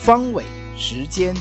方伟时间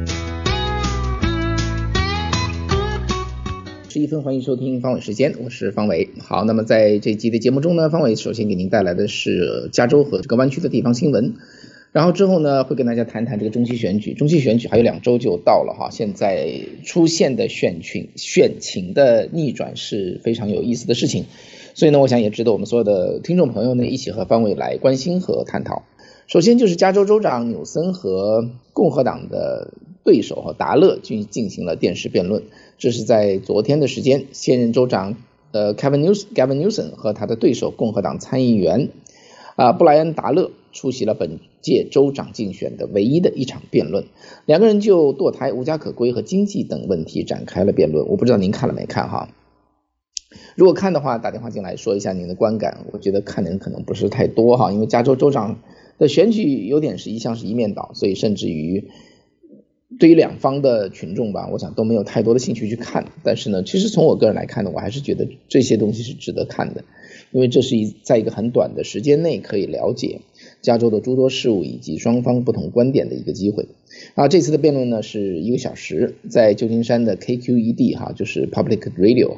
11分，欢迎收听方伟时间，我是方伟。好，那么在这集的节目中呢，方伟首先给您带来的是加州和这个湾区的地方新闻，然后之后呢会跟大家谈谈这个中期选举还有2周就到了哈，现在出现的选情的逆转是非常有意思的事情，所以呢我想也值得我们所有的听众朋友呢一起和方伟来关心和探讨。首先就是加州州长纽森和共和党的对手和达勒进行了电视辩论，这是在昨天的时间，现任州长Gavin Newsom 和他的对手共和党参议员布莱恩达勒出席了本届州长竞选的唯一的一场辩论，两个人就堕胎、无家可归和经济等问题展开了辩论。我不知道您看了没看哈？如果看的话，打电话进来说一下您的观感。我觉得看的人可能不是太多哈，因为加州州长的选举有点是一向是一面倒，所以甚至于对于两方的群众吧，我想都没有太多的兴趣去看。但是呢，其实从我个人来看呢，我还是觉得这些东西是值得看的，因为这是在一个很短的时间内可以了解加州的诸多事务以及双方不同观点的一个机会。这次的辩论呢是1个小时，在旧金山的 KQED 哈，就是 Public Radio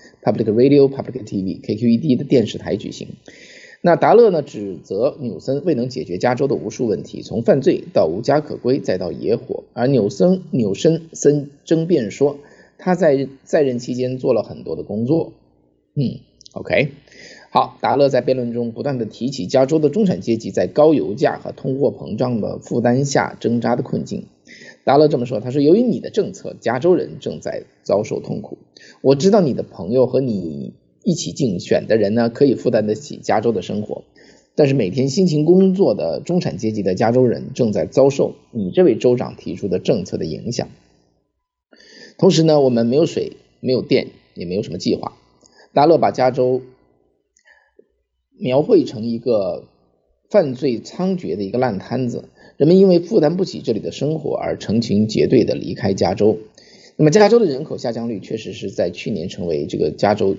Public TV KQED 的电视台举行。那达勒呢指责纽森未能解决加州的无数问题，从犯罪到无家可归再到野火，而纽森争辩说他在任期间做了很多的工作。OK， 好，达勒在辩论中不断的提起加州的中产阶级在高油价和通货膨胀的负担下挣扎的困境。达勒这么说，他说由于你的政策，加州人正在遭受痛苦。我知道你的朋友和你一起竞选的人呢，可以负担得起加州的生活，但是每天辛勤工作的中产阶级的加州人正在遭受你这位州长提出的政策的影响。同时呢，我们没有水，没有电，也没有什么计划。达勒把加州描绘成一个犯罪猖獗的一个烂摊子，人们因为负担不起这里的生活而成群结队的离开加州。那么加州的人口下降率确实是在去年成为这个加州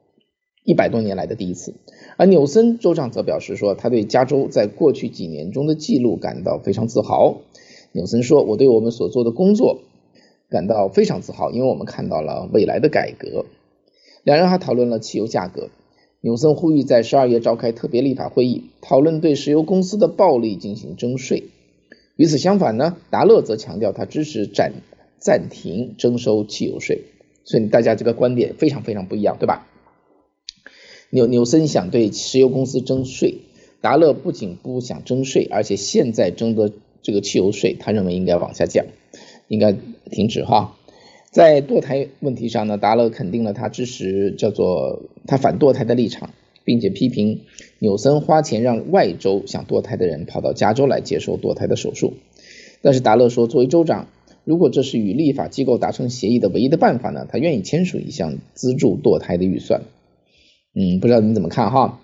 100多年来的第一次，而纽森州长则表示说，他对加州在过去几年中的记录感到非常自豪。纽森说，我对我们所做的工作感到非常自豪，因为我们看到了未来的改革。两人还讨论了汽油价格，纽森呼吁在12月召开特别立法会议，讨论对石油公司的暴利进行征税。与此相反呢，达勒则强调他支持暂停征收汽油税，所以大家这个观点非常非常不一样，对吧？纽森想对石油公司征税，达勒不仅不想征税，而且现在征的这个汽油税他认为应该往下降，应该停止哈。在堕胎问题上呢，达勒肯定了他反堕胎的立场，并且批评纽森花钱让外州想堕胎的人跑到加州来接受堕胎的手术。但是达勒说，作为州长，如果这是与立法机构达成协议的唯一的办法呢，他愿意签署一项资助堕胎的预算。不知道你怎么看哈？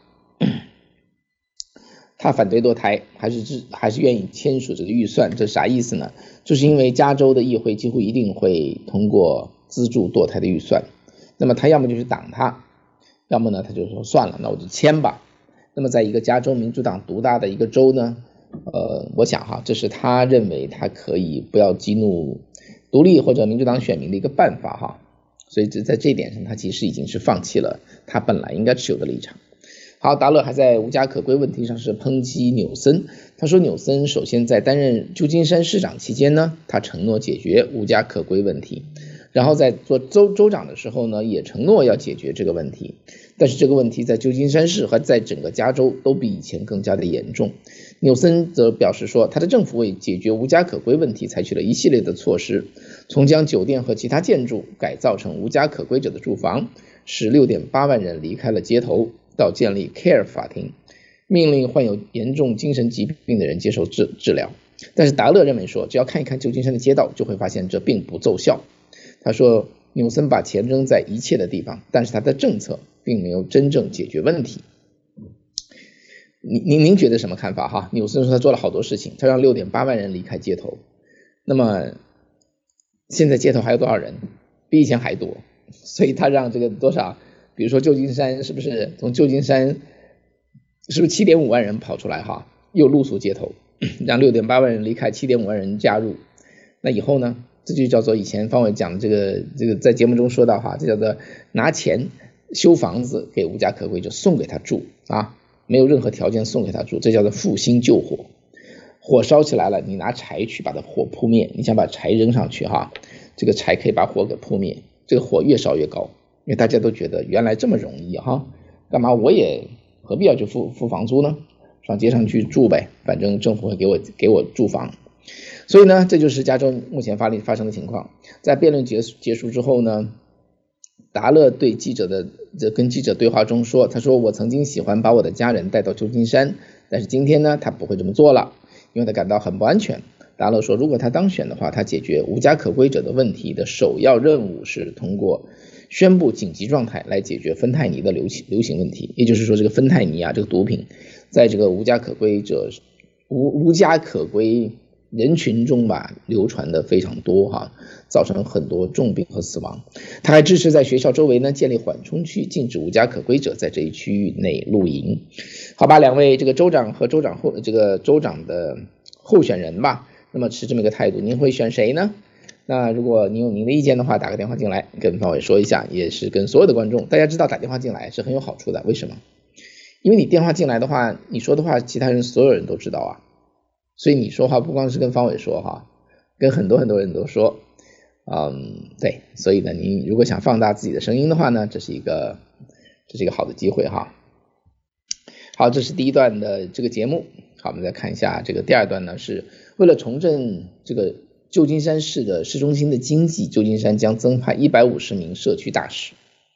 他反对堕胎，还是愿意签署这个预算，这啥意思呢？就是因为加州的议会几乎一定会通过资助堕胎的预算，那么他要么就是挡他，要么呢他就说算了，那我就签吧。那么在一个加州民主党独大的一个州呢，我想哈，这是他认为他可以不要激怒独立或者民主党选民的一个办法哈。所以在这一点上，他其实已经是放弃了他本来应该持有的立场。好，达勒还在无家可归问题上是抨击纽森，他说纽森首先在担任旧金山市长期间呢，他承诺解决无家可归问题，然后在做州长的时候呢，也承诺要解决这个问题，但是这个问题在旧金山市和在整个加州都比以前更加的严重。纽森则表示说，他的政府为解决无家可归问题采取了一系列的措施，从将酒店和其他建筑改造成无家可归者的住房，使 6.8 万人离开了街头，到建立 CARE 法庭，命令患有严重精神疾病的人接受治疗。但是达勒认为说，只要看一看旧金山的街道，就会发现这并不奏效。他说，纽森把钱扔在一切的地方，但是他的政策并没有真正解决问题。您觉得什么看法哈？纽森说他做了好多事情，他让 6.8 万人离开街头，那么现在街头还有多少人？比以前还多，所以他让这个多少，比如说旧金山是不是从旧金山是不是 7.5 万人跑出来哈，又露宿街头， 让6.8万人离开，7.5万人加入。那以后呢，这就叫做以前方伟讲的这个在节目中说到哈，这叫做拿钱修房子给无家可归者，送给他住啊，没有任何条件送给他住，这叫做复兴救火。火烧起来了，你拿柴去把它火扑灭，你想把柴扔上去哈，这个柴可以把火给扑灭，这个火越烧越高，因为大家都觉得原来这么容易哈，干嘛我也何必要去付房租呢？上街上去住呗，反正政府会给我住房。所以呢，这就是加州目前发生的情况。在辩论结束之后呢，达勒对跟记者对话中说，他说我曾经喜欢把我的家人带到旧金山，但是今天呢，他不会这么做了，因为他感到很不安全。达勒说，如果他当选的话，他解决无家可归者的问题的首要任务是通过宣布紧急状态来解决芬太尼的流行问题。也就是说，这个芬太尼啊，这个毒品在这个无家可归人群中吧流传的非常多哈，造成很多重病和死亡。他还支持在学校周围呢建立缓冲区，禁止无家可归者在这一区域内露营。好吧，两位这个州长和州长的候选人吧，那么持这么一个态度，您会选谁呢？那如果您有您的意见的话，打个电话进来跟方伟说一下，也是跟所有的观众。大家知道打电话进来是很有好处的，为什么？因为你电话进来的话，你说的话其他人所有人都知道啊，所以你说话不光是跟方伟说哈，跟很多人都说。对，所以呢，您如果想放大自己的声音的话呢，这是一个好的机会哈。好，这是第一段的这个节目。好，我们再看一下这个第二段呢，是为了重振这个旧金山市的市中心的经济，旧金山将增派150名社区大使。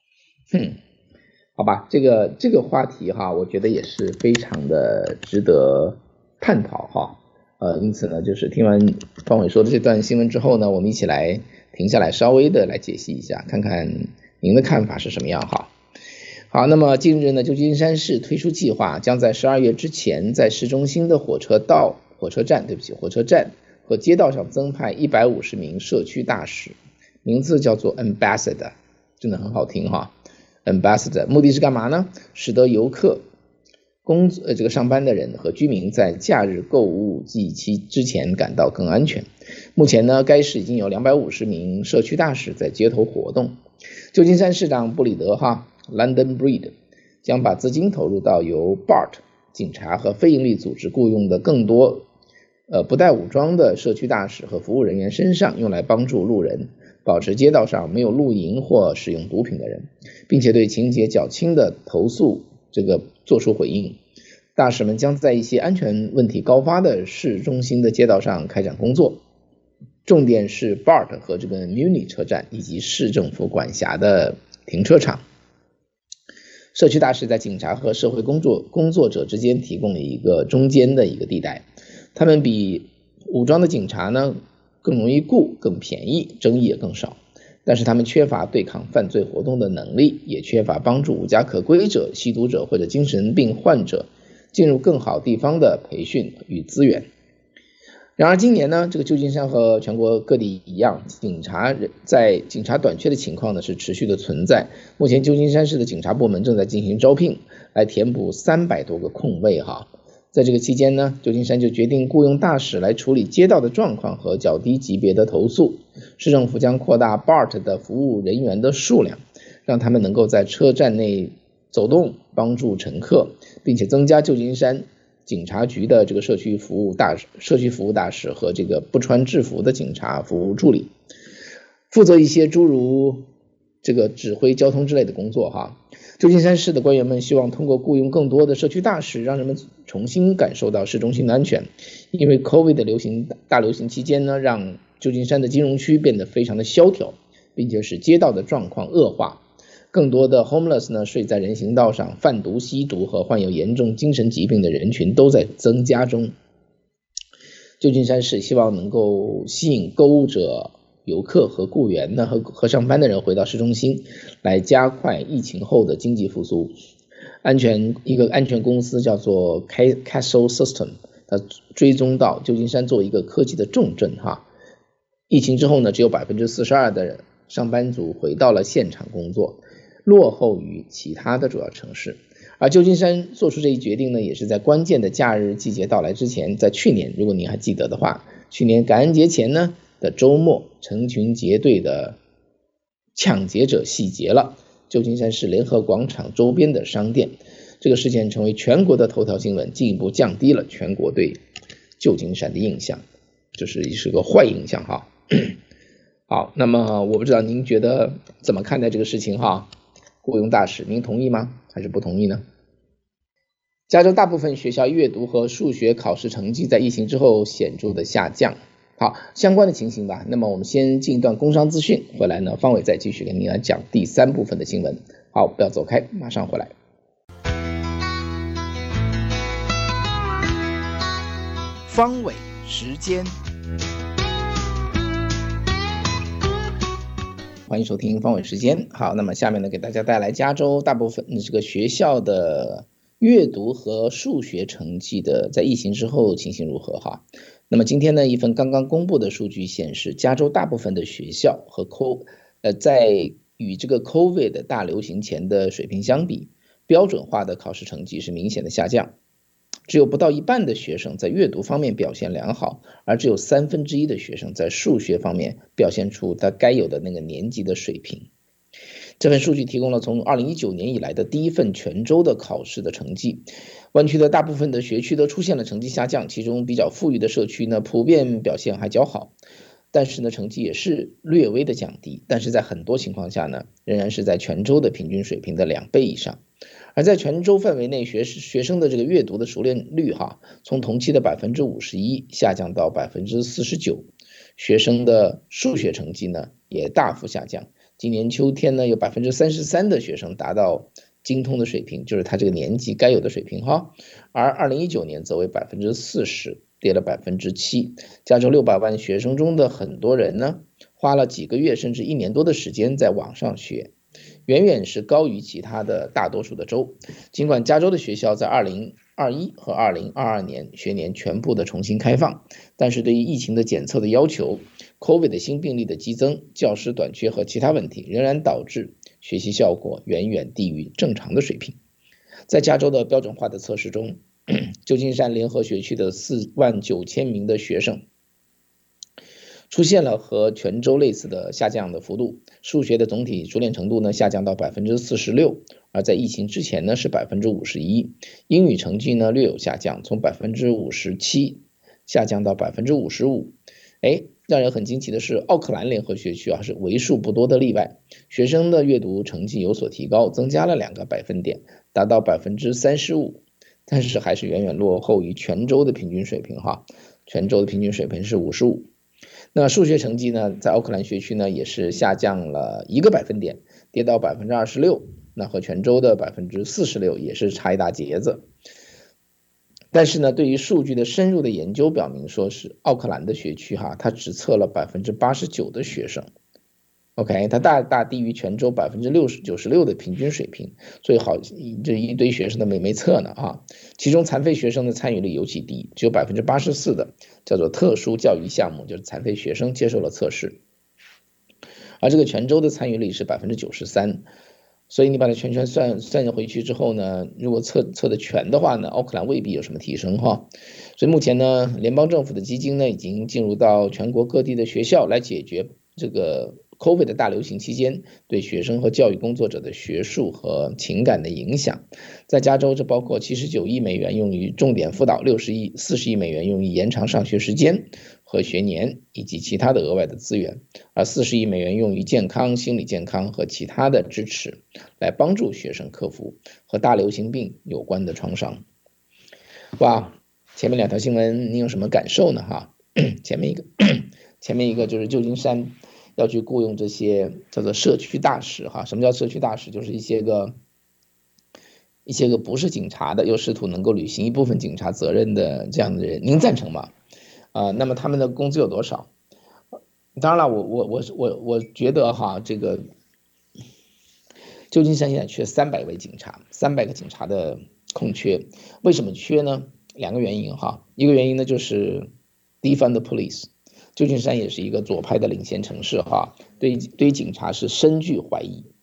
好吧，这个话题哈，我觉得也是非常的值得探讨哈。因此呢，就是听完方伟说的这段新闻之后呢，我们一起来停下来稍微的来解析一下，看看您的看法是什么样哈。好，那么近日呢，旧金山市推出计划，将在12月之前在市中心的火车站和街道上增派150名社区大使，名字叫做 Ambassador， 真的很好听哈。Ambassador 目的是干嘛呢？使得游客上班的人和居民在假日购物季期之前感到更安全。目前呢，该市已经有250名社区大使在街头活动。旧金山市长布里德London Breed 将把资金投入到由 BART 警察和非营利组织雇佣的更多不带武装的社区大使和服务人员身上，用来帮助路人保持街道上没有露营或使用毒品的人，并且对情节较轻的投诉做出回应。大使们将在一些安全问题高发的市中心的街道上开展工作，重点是 BART 和这个 Muni 车站以及市政府管辖的停车场。社区大使在警察和社会工作者之间提供了一个中间的一个地带，他们比武装的警察呢更容易雇、更便宜，争议也更少，但是他们缺乏对抗犯罪活动的能力，也缺乏帮助无家可归者、吸毒者或者精神病患者进入更好地方的培训与资源。然而今年呢，这个旧金山和全国各地一样，警察短缺的情况呢是持续的存在。目前旧金山市的警察部门正在进行招聘，来填补300多个空位哈。在这个期间呢，旧金山就决定雇佣大使来处理街道的状况和较低级别的投诉。市政府将扩大 BART 的服务人员的数量，让他们能够在车站内走动，帮助乘客，并且增加旧金山警察局的这个社区服务大使和这个不穿制服的警察服务助理，负责一些诸如这个指挥交通之类的工作哈。旧金山市的官员们希望通过雇佣更多的社区大使，让人们重新感受到市中心的安全。因为 COVID 大流行期间呢，让旧金山的金融区变得非常的萧条，并且使街道的状况恶化。更多的 homeless 呢睡在人行道上，贩毒、吸毒和患有严重精神疾病的人群都在增加中。旧金山市希望能够吸引购物者、游客和雇员呢和上班的人回到市中心，来加快疫情后的经济复苏。一个安全公司叫做 Castle System， 它追踪到旧金山作为一个科技的重镇哈。疫情之后呢，只有 42% 的上班族回到了现场工作，落后于其他的主要城市。 而旧金山做出这一决定呢，也是在关键的假日季节到来之前，在去年，如果您还记得的话，去年感恩节前呢的周末，成群结队的抢劫者洗劫了旧金山市联合广场周边的商店，这个事件成为全国的头条新闻，进一步降低了全国对旧金山的印象，就是个坏印象哈。好，那么我不知道您觉得怎么看待这个事情哈？雇佣大使，您同意吗？还是不同意呢？加州大部分学校阅读和数学考试成绩在疫情之后显著的下降。好，相关的情形吧。那么我们先进一段工商资讯，回来呢，方伟再继续跟您来讲第3部分的新闻。好，不要走开，马上回来。方伟时间，欢迎收听方伟时间。好，那么下面呢，给大家带来加州大部分这个学校的阅读和数学成绩的在疫情之后情形如何哈？那么今天呢，一份刚刚公布的数据显示，加州大部分的学校和在与这个 COVID 的大流行前的水平相比，标准化的考试成绩是明显的下降。只有不到一半的学生在阅读方面表现良好，而只有1/3的学生在数学方面表现出他该有的那个年级的水平。这份数据提供了从2019年以来的第一份全州的考试的成绩。湾区的大部分的学区都出现了成绩下降，其中比较富裕的社区呢，普遍表现还较好，但是呢，成绩也是略微的降低，但是在很多情况下呢，仍然是在全州的平均水平的2倍以上。而在全州范围内，学生的这个阅读的熟练率哈，从同期的51%下降到49%。学生的数学成绩呢，也大幅下降。今年秋天呢，有33%的学生达到精通的水平，就是他这个年级该有的水平哈。而2019年则为40%，跌了7%。加州600万学生中的很多人呢，花了几个月甚至1年多的时间在网上学，远远是高于其他的大多数的州。尽管加州的学校在2021和2022年学年全部的重新开放，但是对于疫情的检测的要求、COVID 的新病例的激增、教师短缺和其他问题，仍然导致学习效果远远低于正常的水平。在加州的标准化的测试中，旧金山联合学区的49000名的学生出现了和全州类似的下降的幅度，数学的总体熟练程度呢下降到46%，而在疫情之前呢是51%。英语成绩呢略有下降，从57%下降到55%。让人很惊奇的是，奥克兰联合学区是为数不多的例外，学生的阅读成绩有所提高，增加了2个百分点，达到35%，但是还是远远落后于全州的平均水平哈，全州的平均水平是55%。那数学成绩呢，在奥克兰学区呢也是下降了1个百分点，跌到26%，那和全州的46%也是差一大截子。但是呢，对于数据的深入的研究表明，说是奥克兰的学区它只测了89%的学生 ，OK， 它大低于全州96%的平均水平，所以这一堆学生的没测呢其中残废学生的参与率尤其低，只有84%的叫做特殊教育项目，就是残废学生接受了测试，而这个全州的参与率是93%。所以你把它全算回去之后呢，如果测的全的话呢，奥克兰未必有什么提升哈。所以目前呢，联邦政府的基金呢已经进入到全国各地的学校，来解决这个 COVID 的大流行期间对学生和教育工作者的学术和情感的影响。在加州，这包括79亿美元用于重点辅导，40亿美元用于延长上学时间和学年以及其他的额外的资源，而40亿美元用于健康、心理健康和其他的支持，来帮助学生克服和大流行病有关的创伤。哇，前面2条新闻你有什么感受呢哈？前面一个就是旧金山要去雇佣这些叫做社区大使哈。什么叫社区大使？就是一些个不是警察的，又试图能够履行一部分警察责任的这样的人，您赞成吗？那么他们的工资有多少？当然了，我觉得这个旧金山现在缺300位警察，300个警察的空缺。为什么缺呢？2个原因哈。一个原因呢就是 defund the police， 旧金山也是一个左派的领先城市哈，对于警察是深具怀疑。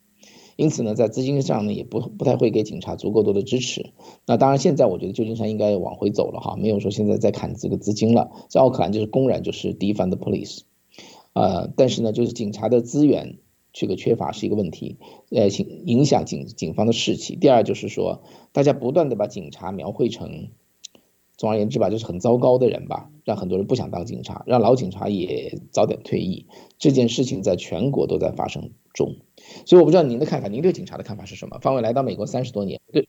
因此呢，在资金上呢也不太会给警察足够多的支持。那当然，现在我觉得旧金山应该往回走了哈，没有说现在在砍这个资金了。在奥克兰就是公然就是 defund the police，但是呢，就是警察的资源这个缺乏是一个问题，影响警方的士气。第二就是说，大家不断的把警察描绘成，总而言之吧，就是很糟糕的人吧，让很多人不想当警察，让老警察也早点退役。这件事情在全国都在发生中，所以我不知道您的看法，您对警察的看法是什么？方伟来到美国30多年，对，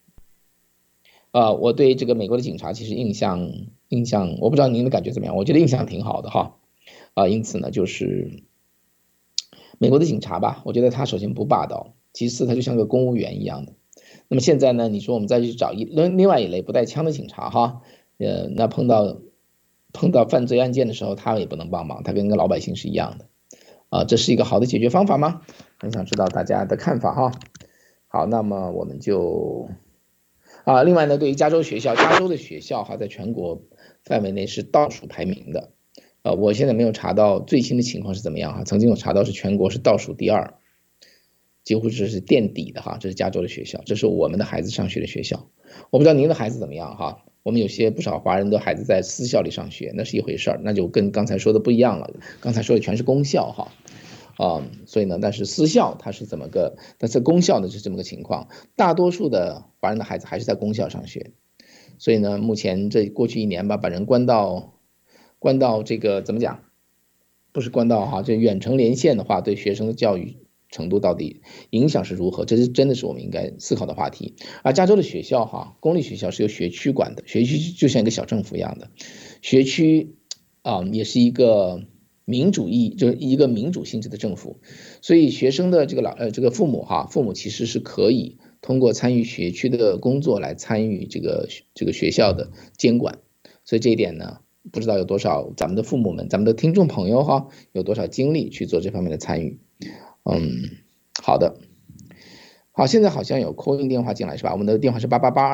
我对这个美国的警察其实印象，我不知道您的感觉怎么样？我觉得印象挺好的哈，因此呢，就是美国的警察吧，我觉得他首先不霸道，其次他就像个公务员一样的。那么现在呢，你说我们再去找另外一类不带枪的警察哈，那碰到犯罪案件的时候，他也不能帮忙，他跟个老百姓是一样的，这是一个好的解决方法吗？很想知道大家的看法哈。好，那么我们就另外呢，对于加州的学校哈，在全国范围内是倒数排名的，我现在没有查到最新的情况是怎么样哈，曾经有查到是全国是倒数第2。几乎是垫底的哈，这是加州的学校，这是我们的孩子上学的学校。我不知道您的孩子怎么样哈，我们有些不少华人的孩子在私校里上学，那是一回事儿，那就跟刚才说的不一样了。刚才说的全是公校哈，所以呢，但是私校它是但是公校呢是这么个情况，大多数的华人的孩子还是在公校上学，所以呢，目前这过去1年吧，把人关到这个怎么讲，不是关到哈，这远程连线的话，对学生的教育程度到底影响是如何？这是真的是我们应该思考的话题。而加州的学校哈，公立学校是由学区管的，学区就像一个小政府一样的，学区也是一个就是一个民主性质的政府，所以学生的这个父母其实是可以通过参与学区的工作来参与这个学校的监管，所以这一点呢，不知道有多少咱们的父母们、咱们的听众朋友哈，有多少精力去做这方面的参与。好的，好，现在好像有 call in 电话进来是吧？我们的电话是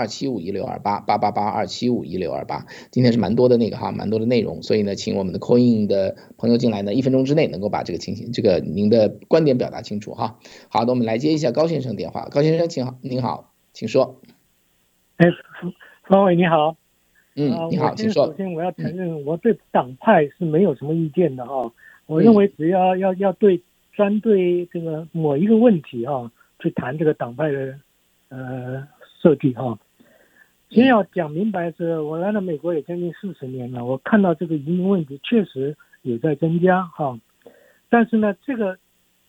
888-275-1628，888-275-1628。今天是蛮多的蛮多的内容，所以呢，请我们的 call in 的朋友进来呢，1分钟之内能够把这个您的观点表达清楚哈。好的，我们来接一下高先生电话。高先生，您好，请说。 方伟你好。 你好，请说。 首先我要承认，我对党派是没有什么意见的哈。我认为只要针对这个某一个问题去谈这个党派的设计哈。先要讲明白是，我来了美国也将近40年了，我看到这个移民问题确实有在增加哈。但是呢，这个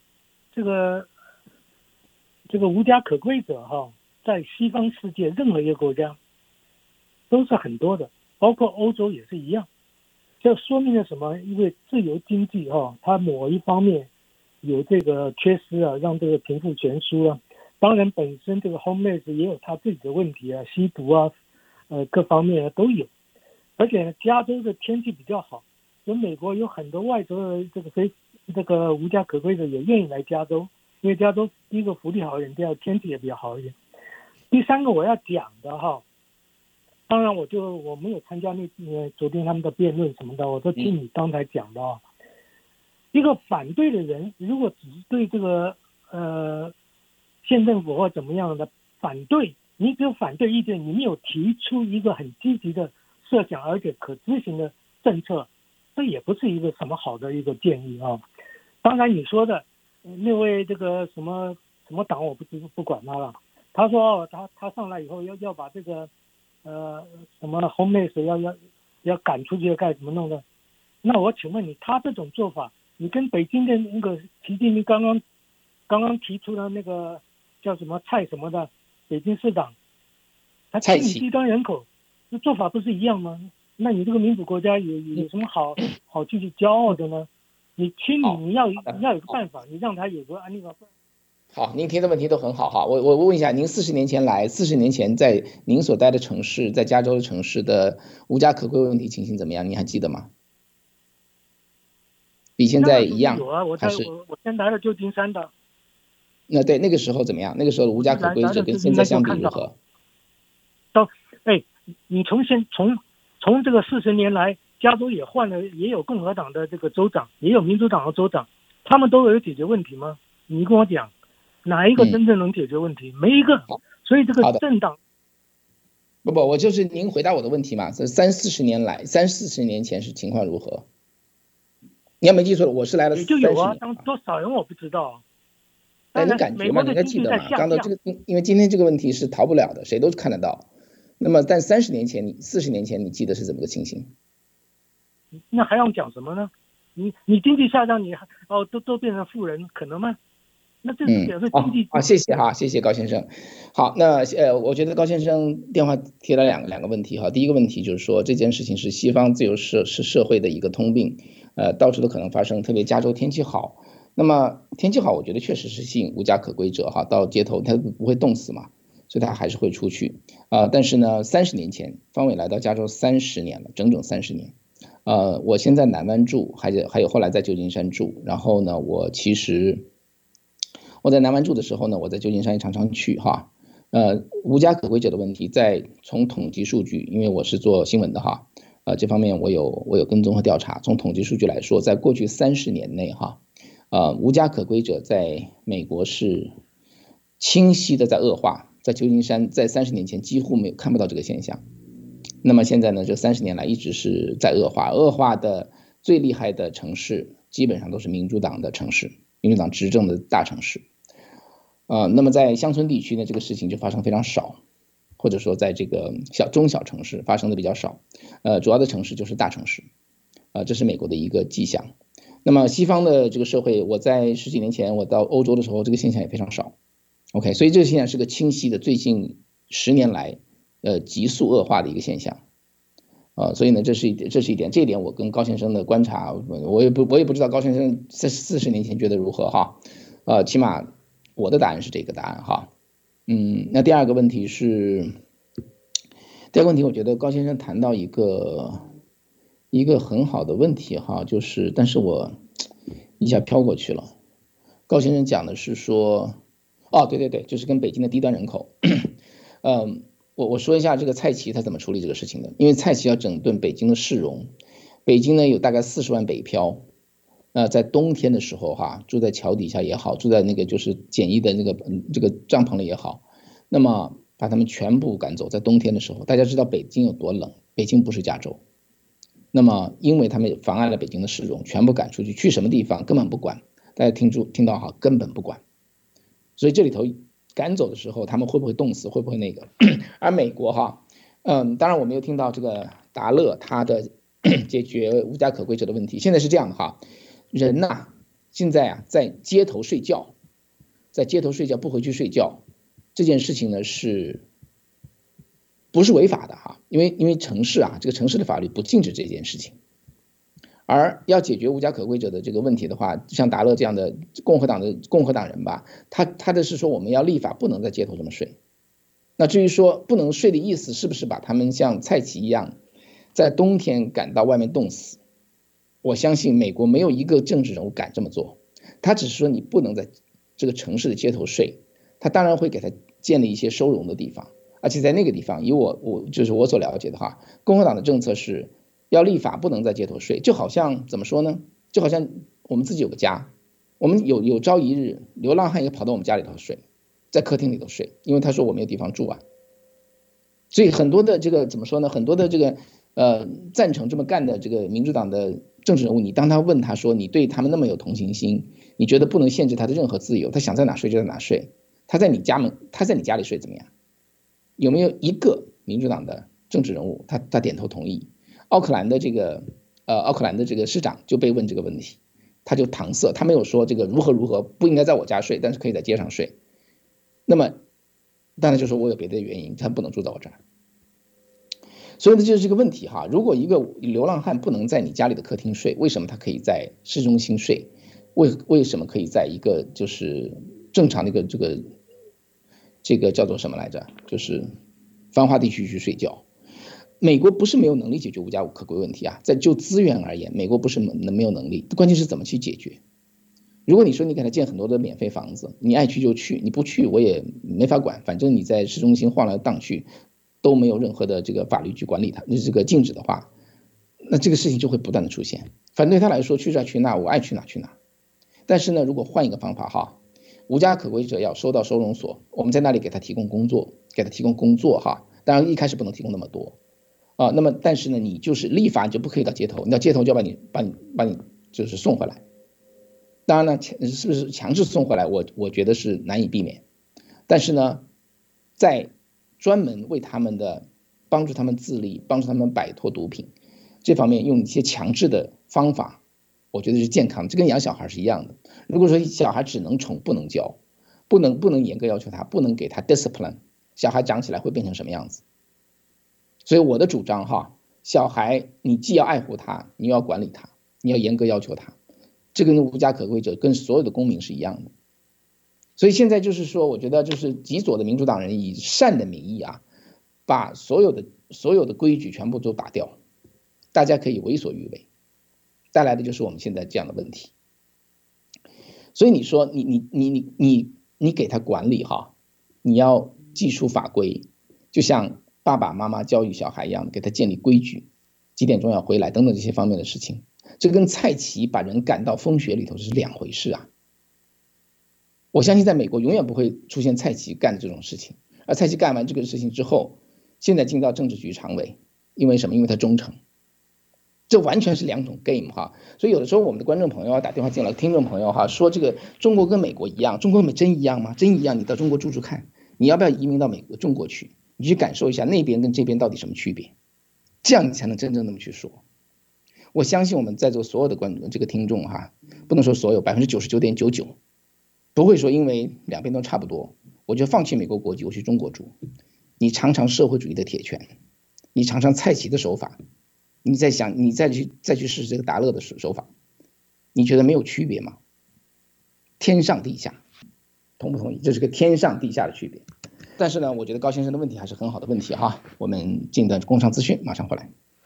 无家可归者哈，在西方世界任何一个国家都是很多的，包括欧洲也是一样。这说明了什么？因为自由经济它某一方面有这个缺失让这个贫富悬殊当然本身这个 homeless 也有他自己的问题吸毒各方面都有。而且加州的天气比较好，所以美国有很多外州的这个无家可归者也愿意来加州，因为加州第一个福利好一点，第二个天气也比较好一点。第三个我要讲的当然我没有参加昨天他们的辩论什么的，我都听你刚才讲的一个反对的人，如果只是对这个县政府或怎么样的反对，你只有反对意见，你没有提出一个很积极的设想而且可执行的政策，这也不是一个什么好的一个建议当然你说的那位这个什么党我不管他了，他说他上来以后要把这个什么 homeless 要赶出去该怎么弄的。那我请问你，他这种做法，你跟北京的那个习近平刚刚提出的那个叫什么蔡什么的北京市长，他清理低端人口，这做法不是一样吗？那你这个民主国家有什么好去骄傲的呢？你要有个办法，你让他有个安利法。 好，您提的问题都很好哈。我问一下，您40年前在您所待的城市，在加州的城市的无家可归问题情形怎么样？您还记得吗？比现在一样？ 有啊，我先来了旧金山的。 那对，那个时候怎么样？那个时候的无家可归者跟现在相比如何？ 你从这个40年来，加州也换了，也有共和党的这个州长，也有民主党的州长，他们都有解决问题吗？你跟我讲。 哪一个真正能解决问题？没一个。所以这个政党， 不，我就是您回答我的问题嘛。这30-40年前是情况如何？你要没记错，我是来了30年。 也就有啊，当多少人我不知道。 但你感觉嘛，你应该记得嘛。刚才这个，因为今天这个问题是逃不了的，谁都看得到。那么，但40年前，你记得是怎么个情形？ 那还要讲什么呢？你经济下降，你都变成富人，可能吗？那这是表示经济谢谢高先生。好，那我觉得高先生电话提了两个问题哈。第一个问题就是说，这件事情是西方自由是社会的一个通病，到处都可能发生，特别加州天气好。那么天气好，我觉得确实是吸引无家可归者哈，到街头他不会冻死嘛，所以他还是会出去但是呢，30年前，方伟来到加州30年了，整整30年。我先在南湾住，还有后来在旧金山住。然后呢，我在南湾住的时候呢，我在旧金山也常常去哈。无家可归者的问题，从统计数据，因为我是做新闻的哈，这方面我有跟踪和调查。从统计数据来说，在过去30年内哈，无家可归者在美国是清晰的在恶化，在旧金山在30年前几乎看不到这个现象。那么现在呢，这30年来一直是在恶化的最厉害的城市，基本上都是民主党的城市，民主党执政的大城市。那么在乡村地区呢，这个事情就发生非常少，或者说在这个中小城市发生的比较少。主要的城市就是大城市，这是美国的一个迹象。那么西方的这个社会，我在10几年前我到欧洲的时候，这个现象也非常少。OK， 所以这个现象是个清晰的，最近10年来急速恶化的一个现象。所以呢，这是一点，这一点我跟高先生的观察，我也不知道高先生在40年前觉得如何哈。起码我的答案是这个答案哈。那第二个问题，我觉得高先生谈到一个很好的问题哈，就是但是我一下飘过去了。高先生讲的是说，对，就是跟北京的低端人口。我说一下这个蔡奇他怎么处理这个事情的，因为蔡奇要整顿北京的市容。北京呢有大概40万北漂，在冬天的时候哈，住在桥底下也好，住在那个就是简易的这个帐篷里也好，那么把他们全部赶走。在冬天的时候，大家知道北京有多冷，北京不是加州。那么因为他们妨碍了北京的市容，全部赶出去，去什么地方根本不管。大家听到哈，根本不管。所以这里头赶走的时候，他们会不会冻死，会不会那个？而美国哈，当然我没有听到这个达勒他的解决无家可归者的问题。现在是这样的哈，人呐，现在在街头睡觉，不回去睡觉，这件事情呢是不是违法的哈？因为城市这个城市的法律不禁止这件事情。而要解决无家可归者的这个问题的话，像达勒这样的共和党人吧，他的是说我们要立法不能在街头这么睡。那至于说不能睡的意思，是不是把他们像蔡奇一样在冬天赶到外面冻死？我相信美国没有一个政治人物敢这么做。他只是说你不能在这个城市的街头睡，他当然会给他建立一些收容的地方，而且在那个地方，以我就是我所了解的哈，共和党的政策是要立法不能在街头睡。就好像怎么说呢？就好像我们自己有个家，我们有朝一日流浪汉也跑到我们家里头睡，在客厅里头睡，因为他说我没有地方住啊。所以很多的这个怎么说呢？很多的这个赞成这么干的这个民主党的政治人物，你当他问他说你对他们那么有同情心，你觉得不能限制他的任何自由，他想在哪睡就在哪睡，他在你家里睡怎么样？有没有一个民主党的政治人物他点头同意？奥克兰的这个市长就被问这个问题，他就搪塞，他没有说这个如何不应该在我家睡，但是可以在街上睡。那么当然就说我有别的原因，他不能住在我这儿。所以呢，就是这个问题哈。如果一个流浪汉不能在你家里的客厅睡，为什么他可以在市中心睡？为什么可以在一个就是正常的一个这个叫做什么来着？就是繁华地区去睡觉？美国不是没有能力解决无家可归问题啊，就资源而言，美国不是没有能力，关键是怎么去解决。如果你说你给他建很多的免费房子，你爱去就去，你不去我也没法管，反正你在市中心晃来荡去都没有任何的这个法律去管理它，这个禁止的话，那这个事情就会不断的出现。反正对他来说，去这去那，我爱去哪去哪。但是呢，如果换一个方法哈， 无家可归者要收到收容所，我们在那里给他提供工作，哈，当然一开始不能提供那么多啊。那么但是呢，你就是立法你就不可以到街头，你到街头就要把你就是送回来。当然呢，是不是强制送回来，我觉得是难以避免。但是呢，在专门为他们的帮助他们自立，帮助他们摆脱毒品这方面用一些强制的方法，我觉得是健康的，这跟养小孩是一样的。如果说小孩只能宠不能教，不能严格要求他，不能给他 discipline， 小孩长起来会变成什么样子？所以我的主张哈，小孩你既要爱护他，你要管理他，你要严格要求他，这跟无家可归者跟所有的公民是一样的。所以现在就是说，我觉得就是极左的民主党人以善的名义啊，把所有的规矩全部都打掉，大家可以为所欲为，带来的就是我们现在这样的问题。所以你说你给他管理哈，你要记出法规，就像爸爸妈妈教育小孩一样，给他建立规矩，几点钟要回来等等这些方面的事情，这跟蔡奇把人赶到风雪里头是两回事啊。我相信在美国永远不会出现蔡奇干的这种事情，而蔡奇干完这个事情之后，现在进到政治局常委，因为什么？因为他忠诚。这完全是两种 game 哈。所以有的时候我们的观众朋友啊打电话进来，听众朋友哈说这个中国跟美国一样，中国跟美真一样吗？真一样，你到中国住住看，你要不要移民到中国去？你去感受一下那边跟这边到底什么区别，这样你才能真正那么去说。我相信我们在座所有的这个听众哈，不能说所有，99.99%不会说因为两边都差不多，我就放弃美国国籍，我去中国住。你尝尝社会主义的铁拳，你尝尝蔡奇的手法，你再想，你再去试试这个达勒的手法，你觉得没有区别吗？天上地下，同不同意？这是个天上地下的区别。但是呢，我觉得高先生的问题还是很好的问题哈。我们进段工商资讯，马上回来。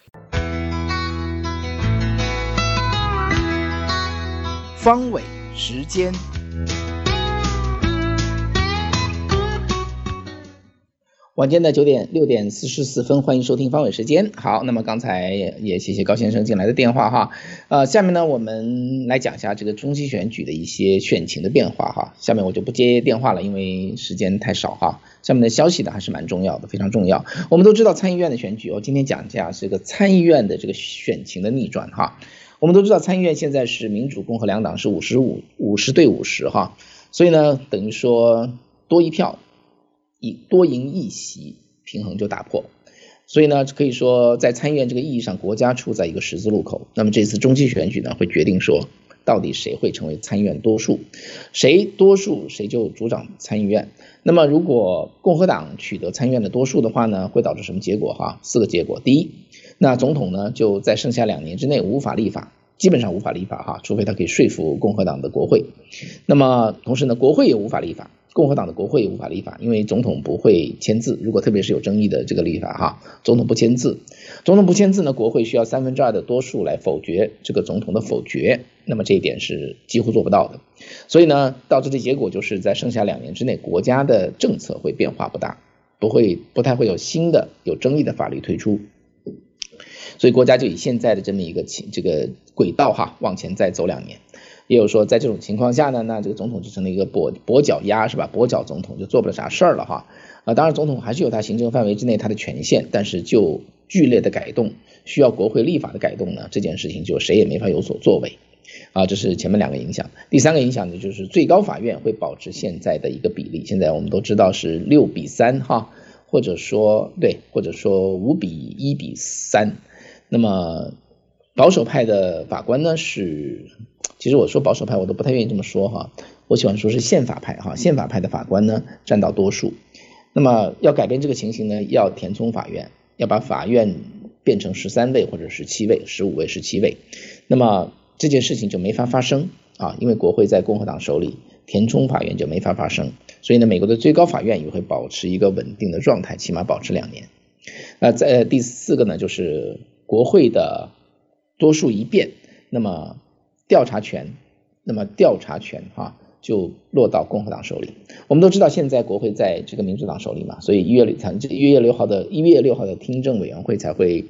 方伟时间。晚间的6点44分，欢迎收听方伟时间。好，那么刚才也谢谢高先生进来的电话哈。下面呢我们来讲一下这个中期选举的一些选情的变化哈。下面我就不接电话了，因为时间太少哈。下面的消息呢还是蛮重要的，非常重要。我们都知道参议院的选举，我今天讲一下这个参议院的这个选情的逆转哈。我们都知道参议院现在是民主共和两党是50对50哈，所以呢等于说多一票。以多赢一席，平衡就打破，所以呢，可以说在参议院这个意义上，国家处在一个十字路口。那么这次中期选举呢，会决定说到底谁会成为参议院多数，谁多数谁就主掌参议院。那么如果共和党取得参议院的多数的话呢，会导致什么结果哈？4个结果。第一，那总统呢就在剩下2年之内无法立法，基本上无法立法哈，除非他可以说服共和党的国会。那么同时呢，国会也无法立法。共和党的国会也无法立法，因为总统不会签字，如果特别是有争议的这个立法哈，总统不签字，呢，国会需要2/3的多数来否决这个总统的否决，那么这一点是几乎做不到的。所以呢，导致的结果就是在剩下2年之内，国家的政策会变化不大，不太会有新的有争议的法律推出，所以国家就以现在的这么一个这个轨道哈，往前再走2年。也有说在这种情况下呢，那这个总统就成了一个跛脚鸭是吧？跛脚总统就做不了啥事儿了哈。当然总统还是有他行政范围之内他的权限，但是就剧烈的改动，需要国会立法的改动呢，这件事情就谁也没法有所作为这是前面2个影响。第3个影响呢，就是最高法院会保持现在的一个比例，现在我们都知道是6:3哈，或者说5:1:3。那么保守派的法官呢其实我说保守派我都不太愿意这么说哈，我喜欢说是宪法派哈，宪法派的法官呢占到多数。那么要改变这个情形呢，要填充法院，要把法院变成13位或者17位、15位、17位。那么这件事情就没法发生因为国会在共和党手里，填充法院就没法发生。所以呢，美国的最高法院也会保持一个稳定的状态，起码保持2年。在第4个呢，就是国会的多数一变，那么调查权哈就落到共和党手里。我们都知道现在国会在这个民主党手里嘛，所以1月6号的听证委员会才会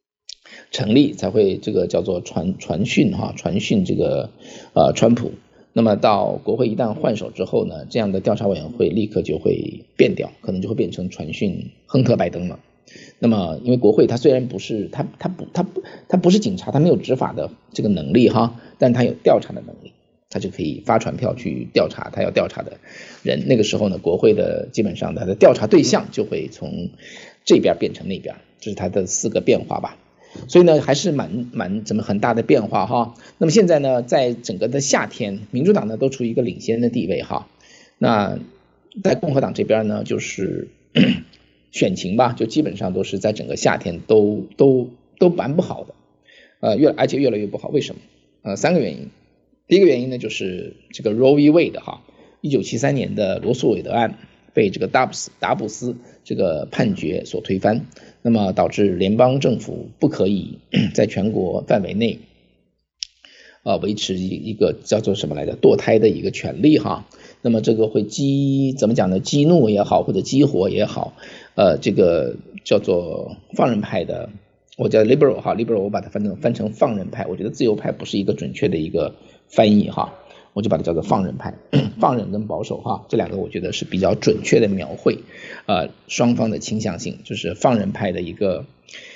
成立，才会这个叫做传讯这个川普。 那么到国会一旦换手之后呢，这样的调查委员会立刻就会变掉，可能就会变成传讯亨特拜登了。那么因为国会它虽然不是它不是警察，它没有执法的这个能力哈，但它有调查的能力，它就可以发传票去调查它要调查的人。那个时候呢，国会的基本上它的调查对象就会从这边变成那边，这是它的4个变化吧。所以呢，还是很大的变化哈。那么现在呢，在整个的夏天，民主党呢都处于一个领先的地位哈。那在共和党这边呢，就是选情吧，就基本上都是在整个夏天都蛮不好的，而且越来越不好。为什么？3个原因。第一个原因呢，就是这个 Roe v. Wade 哈，1973年的罗诉韦德案被这个达布斯这个判决所推翻，那么导致联邦政府不可以在全国范围内维持一个叫做什么来着堕胎的一个权利哈。那么这个会激怒也好，或者激活也好，这个叫做放任派的，我叫 liberal 哈 liberal 我把它翻成放任派，我觉得自由派不是一个准确的一个翻译哈，我就把它叫做放任派，放任跟保守哈，这2个我觉得是比较准确的描绘双方的倾向性，就是放任派的一个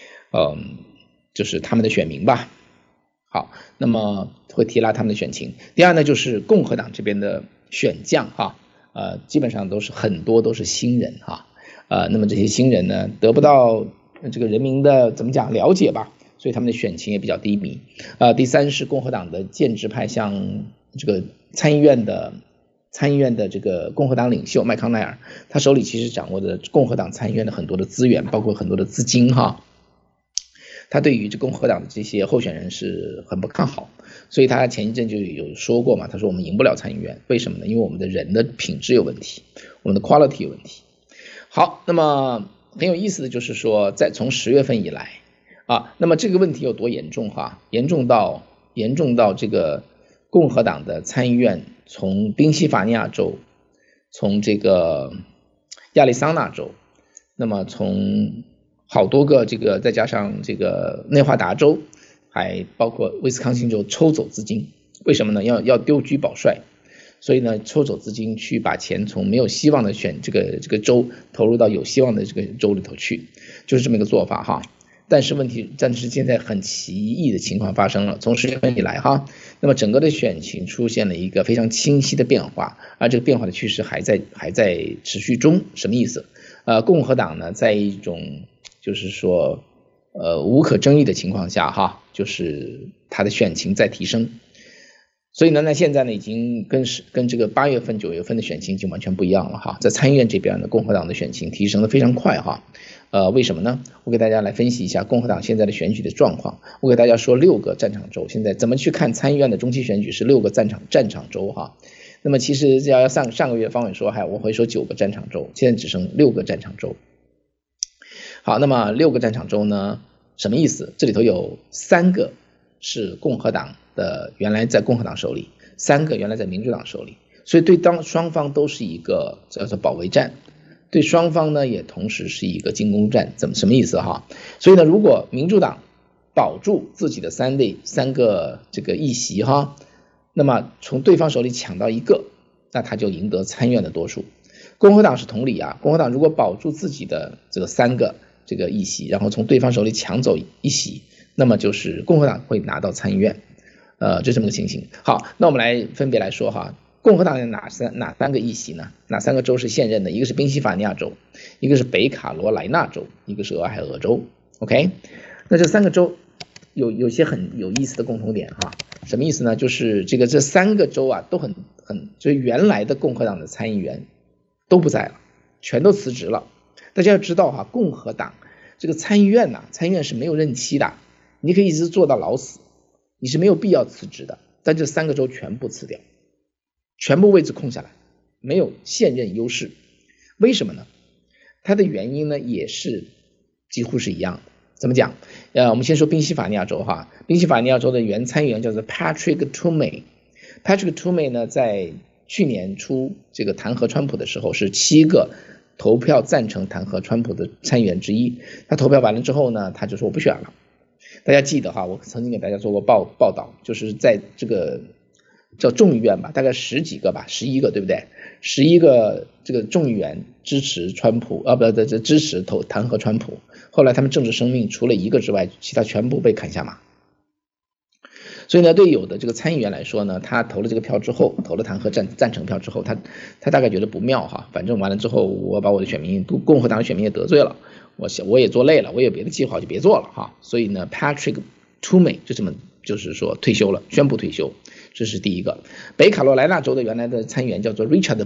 就是他们的选民吧。好，那么会提拉他们的选情。第二呢，就是共和党这边的选将哈，基本上很多都是新人哈，那么这些新人呢得不到这个人民的了解吧，所以他们的选情也比较低迷。第三是共和党的建制派，像这个参议院的这个共和党领袖麦康奈尔，他手里其实掌握的共和党参议院的很多的资源，包括很多的资金哈。他对于这共和党的这些候选人是很不看好，所以他前一阵就有说过嘛，他说我们赢不了参议院，为什么呢？因为我们的人的品质有问题，我们的 quality 有问题。好，那么很有意思的就是说，从10月份以来那么这个问题有多严重哈？严重到这个共和党的参议院从宾夕法尼亚州，从这个亚利桑那州，那么从好多个这个再加上这个内华达州，还包括威斯康星州抽走资金，为什么呢？要丢车保帅，所以呢抽走资金去把钱从没有希望的选这个州投入到有希望的这个州里头去，就是这么一个做法哈。但是现在很奇异的情况发生了，从10月份以来哈，那么整个的选情出现了一个非常清晰的变化，而这个变化的趋势还在持续中。什么意思？共和党呢在一种就是说无可争议的情况下哈，就是它的选情在提升。所以呢，那现在呢已经跟这个8月份9月份的选情已经完全不一样了哈。在参议院这边呢，共和党的选情提升的非常快哈。为什么呢？我给大家来分析一下共和党现在的选举的状况。我给大家说6个战场州，现在怎么去看参议院的中期选举是6个战场州哈。那么其实要上个月方伟说我会说9个战场州，现在只剩6个战场州。好，那么6个战场州呢什么意思？这里头有3个是共和党的，原来在共和党手里，3个原来在民主党手里，所以对双方都是一个叫做保卫战，对双方呢也同时是一个进攻战。什么意思哈？所以呢，如果民主党保住自己的3个这个议席哈，那么从对方手里抢到1个，那他就赢得参院的多数。共和党是同理共和党如果保住自己的这个3个这个议席，然后从对方手里抢走1席，那么就是共和党会拿到参议院，就这么个情形。好，那我们来分别来说哈，共和党有哪3个议席呢？哪3个州是现任的？一个是宾夕法尼亚州，一个是北卡罗来纳州，一个是俄亥俄州。OK， 那这3个州有些很有意思的共同点哈。什么意思呢？就是这3个州都很就是原来的共和党的参议员都不在了，全都辞职了。大家要知道共和党这个参议院是没有任期的，你可以一直做到老死，你是没有必要辞职的。但这3个州全部辞掉，全部位置空下来，没有现任优势。为什么呢？它的原因呢也是几乎是一样的。怎么讲？我们先说宾夕法尼亚州哈，宾夕法尼亚州的原参议员叫做 Patrick Toomey。Patrick Toomey 呢，在去年初这个弹劾川普的时候，是7个投票赞成弹劾川普的参议员之一。他投票完了之后呢，他就说我不选了。大家记得我曾经给大家做过报道，就是在这个叫众议院吧，大概10几个吧，11个对不对？11个这个众议员支持川普支持弹劾川普，后来他们政治生命除了一个之外，其他全部被砍下马。所以呢，对有的这个参议员来说呢，他投了这个票之后，投了弹劾赞成票之后，他大概觉得不妙哈，反正完了之后，我把我的选民共和党的选民也得罪了，我也做累了，我有别的计划就别做了哈。所以呢 ，Patrick Toomey 就这么就是说退休了，宣布退休，这是第一个。北卡罗来纳州的原来的参议员叫做 Richard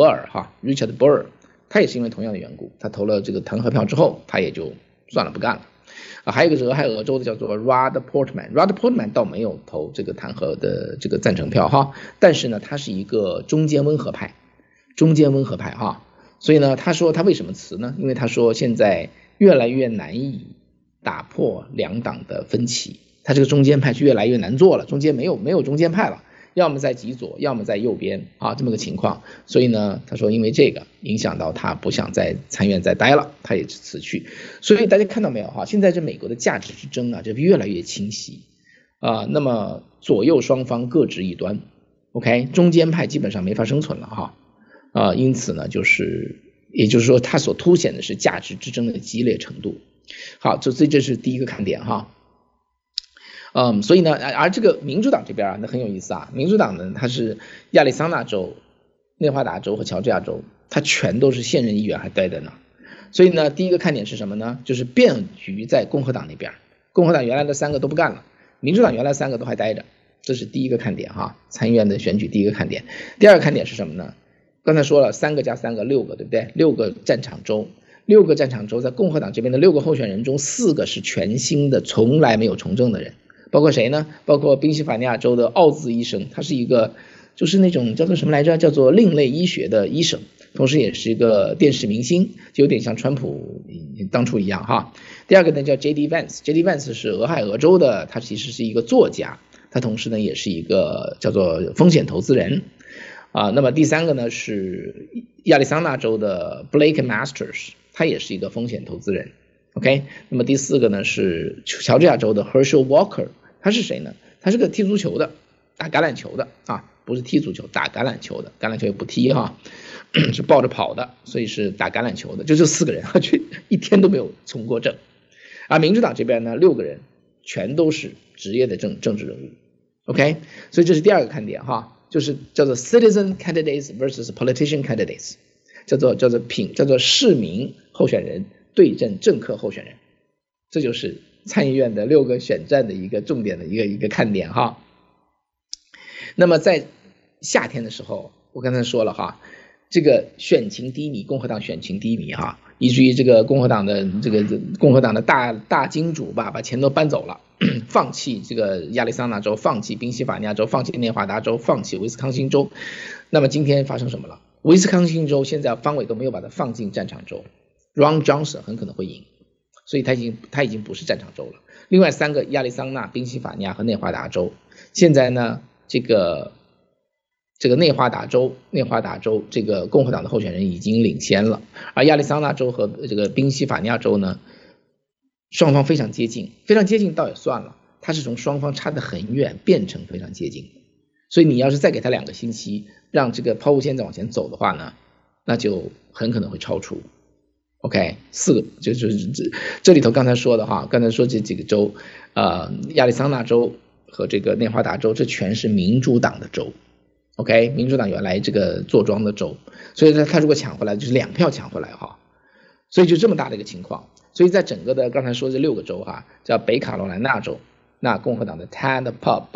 Burr， 他也是因为同样的缘故，他投了这个弹劾票之后，他也就算了不干了。还有一个是俄亥俄州的叫做 Rod Portman 倒没有投这个弹劾的这个赞成票哈，但是呢，他是一个中间温和派哈，所以呢，他说他为什么辞呢？因为他说现在越来越难以打破两党的分歧，他这个中间派是越来越难做了，中间没有中间派了，要么在极左，要么在右边啊，这么个情况。所以呢，他说因为这个影响到他不想在参院再待了，他也辞去。所以大家看到没有哈？现在这美国的价值之争啊，这越来越清晰啊。那么左右双方各执一端 ，OK， 中间派基本上没法生存了哈因此呢，也就是说，它所凸显的是价值之争的激烈程度。好，这是第一个看点哈。所以呢，而这个民主党这边啊，那很有意思啊。民主党呢，它是亚利桑那州、内华达州和乔治亚州，它全都是现任议员还待在那。所以呢，第一个看点是什么呢？就是变局在共和党那边，共和党原来的3个都不干了，民主党原来3个都还待着，这是第一个看点哈。参议院的选举第一个看点。第二个看点是什么呢？刚才说了3个加3个6个，对不对？6个战场州，6个战场州在共和党这边的6个候选人中，4个是全新的，从来没有从政的人。包括谁呢？包括宾夕法尼亚州的奥兹医生，他是一个就是那种叫做什么来着？叫做另类医学的医生，同时也是一个电视明星，就有点像川普当初一样哈。第二个呢叫 J.D. Vance，J.D. Vance 是俄亥俄州的，他其实是一个作家，他同时呢也是一个叫做风险投资人那么第三个呢是亚利桑那州的 Blake Masters， 他也是一个风险投资人。OK， 那么第4个呢是乔治亚州的 Herschel Walker， 他是谁呢？他是个踢足球的，打橄榄球的不是踢足球，打橄榄球的，橄榄球也不踢哈，是抱着跑的，所以是打橄榄球的，就这4个人一天都没有从过政。民主党这边呢6个人全都是职业的政治人物。OK， 所以这是第二个看点哈，就是叫做 citizen candidates versus politician candidates， 叫做市民候选人对阵政客候选人，这就是参议院的6个选战的一个重点的一个看点哈。那么在夏天的时候，我刚才说了哈，这个选情低迷，共和党选情低迷哈，以至于这个共和党的大金主吧，把钱都搬走了，放弃这个亚利桑那州，放弃宾夕法尼亚州，放弃内华达州，放弃威斯康星州。那么今天发生什么了？威斯康星州现在方伟都没有把它放进战场州。Ron Johnson 很可能会赢，所以他已经不是战场州了。另外3个亚利桑那、宾夕法尼亚和内华达州，现在呢，这个内华达州这个共和党的候选人已经领先了，而亚利桑那州和这个宾夕法尼亚州呢，双方非常接近倒也算了，它是从双方差得很远变成非常接近，所以你要是再给他2个星期，让这个抛物线再往前走的话呢，那就很可能会超出。OK， 4个就是这里头刚才说的哈，刚才说这几个州，亚利桑那州和这个内华达州，这全是民主党的州。OK， 民主党原来这个坐庄的州，所以他如果抢回来就是2票抢回来哈，所以就这么大的一个情况。所以在整个的刚才说这6个州哈，叫北卡罗来纳州，那共和党的 Ted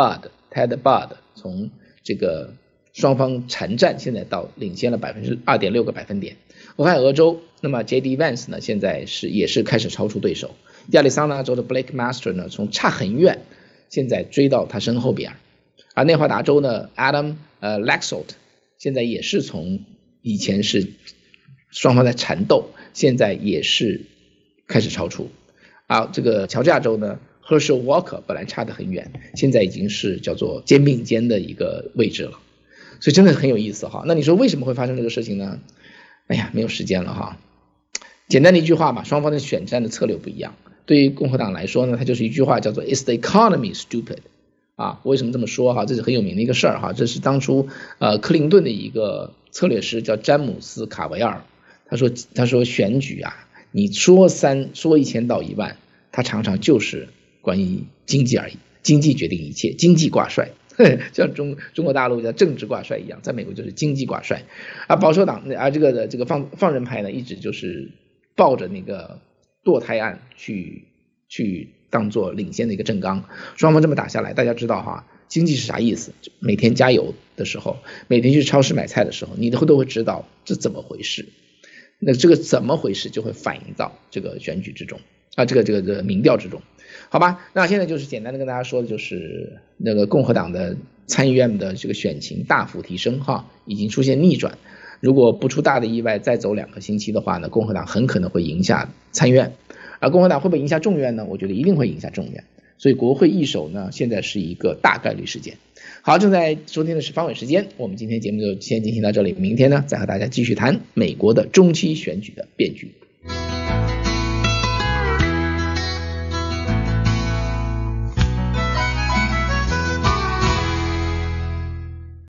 Budd 从这个双方缠战现在到领先了 2.6 个百分点。俄亥俄州，那么 J.D. Vance 呢，现在也是开始超出对手。亚利桑那州的 Blake Masters 呢，从差很远，现在追到他身后边。而内华达州呢 ，Adam Laxalt 现在也是从以前是双方在缠斗，现在也是开始超出。这个乔治亚州呢 ，Herschel Walker 本来差得很远，现在已经是叫做肩并肩的一个位置了。所以真的很有意思哈。那你说为什么会发生这个事情呢？哎呀，没有时间了哈。简单的一句话吧，双方的选战的策略不一样。对于共和党来说呢，它就是一句话叫做 "Is the economy stupid？" 啊。为什么这么说哈？这是很有名的一个事儿哈。这是当初克林顿的一个策略师叫詹姆斯卡维尔，他说选举啊，你说1000到1万，他常常就是关于经济而已，经济决定一切，经济挂帅。像中国大陆叫政治挂帅一样，在美国就是经济挂帅。保守党这个放任派呢，一直就是抱着那个堕胎案去当做领先的一个政纲。双方这么打下来，大家知道哈，经济是啥意思？每天加油的时候，每天去超市买菜的时候，你都会知道这怎么回事。那这个怎么回事就会反映到这个选举之中这个民调之中。好吧，那现在就是简单的跟大家说的就是那个共和党的参议院的这个选情大幅提升哈，已经出现逆转。如果不出大的意外，再走2个星期的话呢，共和党很可能会赢下参议院。而共和党会不会赢下众院呢？我觉得一定会赢下众院。所以国会一手呢，现在是一个大概率事件。好，正在收听的是方伟时间，我们今天节目就先进行到这里，明天呢再和大家继续谈美国的中期选举的变局。